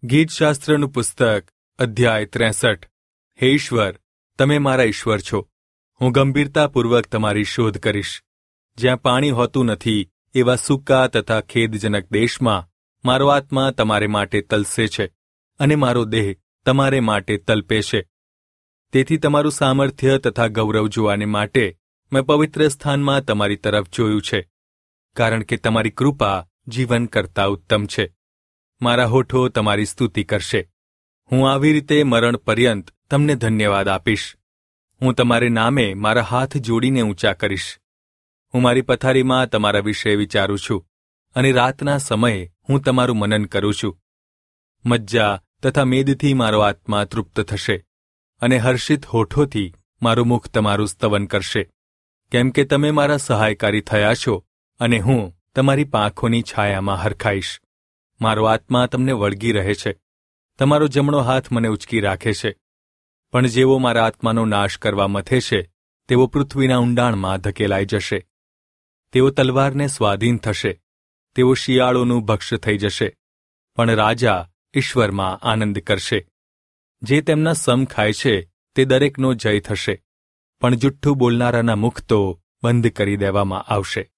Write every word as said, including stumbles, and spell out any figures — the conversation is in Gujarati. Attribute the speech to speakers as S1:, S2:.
S1: ગીતશાસ્ત્રનું પુસ્તક અધ્યાય ત્રેસઠ. હે ઈશ્વર, તમે મારા ઈશ્વર છો. હું ગંભીરતાપૂર્વક તમારી શોધ કરીશ. જ્યાં પાણી હોતું નથી એવા સૂકા તથા ખેદજનક દેશમાં મારો આત્મા તમારે માટે તલસે છે અને મારો દેહ તમારે માટે તલપે છે. તેથી તમારું સામર્થ્ય તથા ગૌરવ જોવાને માટે મેં પવિત્ર સ્થાનમાં તમારી તરફ જોયું છે, કારણ કે તમારી કૃપા જીવન કરતાં ઉત્તમ છે. મારા હોઠો તમારી સ્તુતિ કરશે. હું આવી રીતે મરણ પર્યંત તમને ધન્યવાદ આપીશ. હું તમારે નામે મારા હાથ જોડીને ઊંચા કરીશ. હું મારી પથારીમાં તમારા વિશે વિચારું છું અને રાતના સમયે હું તમારું મનન કરું છું. મજ્જા તથા મેદથી મારો આત્મા તૃપ્ત થશે અને હર્ષિત હોઠોથી મારું મુખ તમારું સ્તવન કરશે, કેમ કે તમે મારા સહાયકારી થયા છો અને હું તમારી પાંખોની છાયામાં હરખાઈશ. મારો આત્મા તમને વળગી રહે છે. તમારો જમણો હાથ મને ઉચકી રાખે છે. પણ જેવો મારા આત્માનો નાશ કરવા મથે છે તેઓ પૃથ્વીના ઊંડાણમાં ધકેલાઈ જશે. તેઓ તલવારને સ્વાધીન થશે. તેઓ શિયાળોનું ભક્ષ્ય થઈ જશે. પણ રાજા ઈશ્વરમાં આનંદ કરશે. જે તેમના સમ ખાય છે તે દરેકનો જય થશે, પણ જુઠ્ઠું બોલનારાના મુખ તો બંધ કરી દેવામાં આવશે.